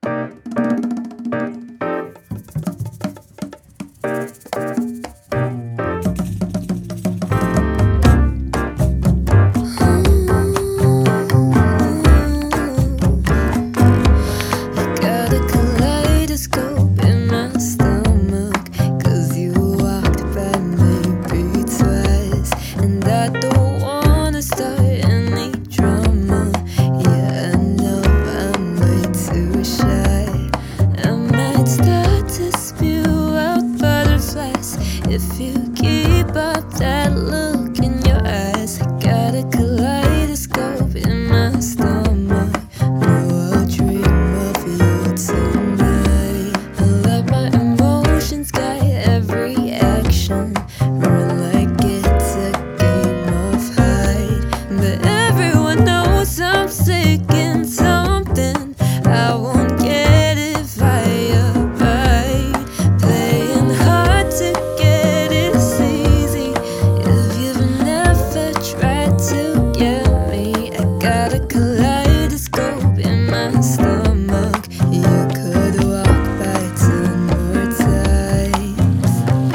If you keep up that look in your eyes, I got a kaleidoscope in my stomach. No, I'll dream of you tonight. I let my emotions guide every action, run like it's a game of hide. But everyone knows I'm seeking something I won't get if I abide. Playing hard to get is easy if you've never tried to get me. I got a kaleidoscope in my stomach. You could walk by 10 more times.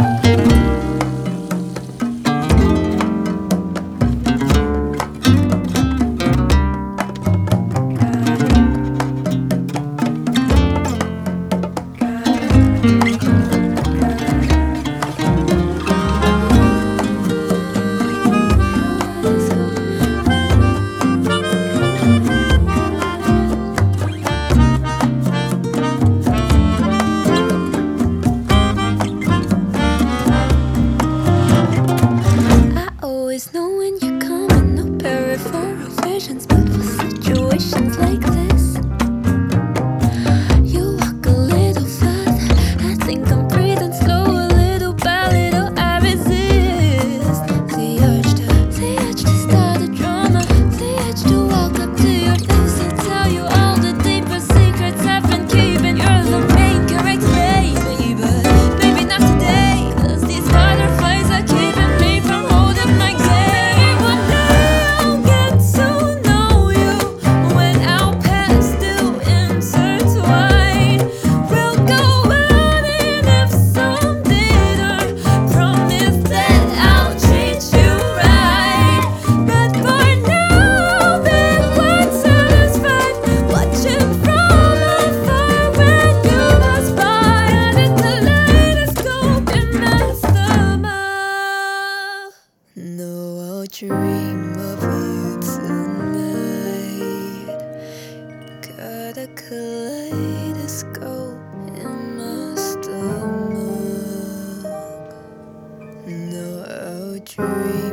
Always know when you're coming, no peripheral visions, but for situations like this, you walk a little further. I think I'm breathing slow, a little by little I resist the urge to start a drama, the urge to walk up to your lips and tell you all the deeper secrets I've been keeping. You're the main character, baby, but maybe not today, 'cause these butterflies are keeping me from holding my game. One day I'll get to know you when our paths still intertwine. We'll go out and have some dinner. Promise that I'll treat you right. But for now, been quite satisfied watching from afar when you pass by. I did the kaleidoscope in my stomach. No, I'll dream of you tonight. Got a kaleidoscope in my stomach. No, I'll dream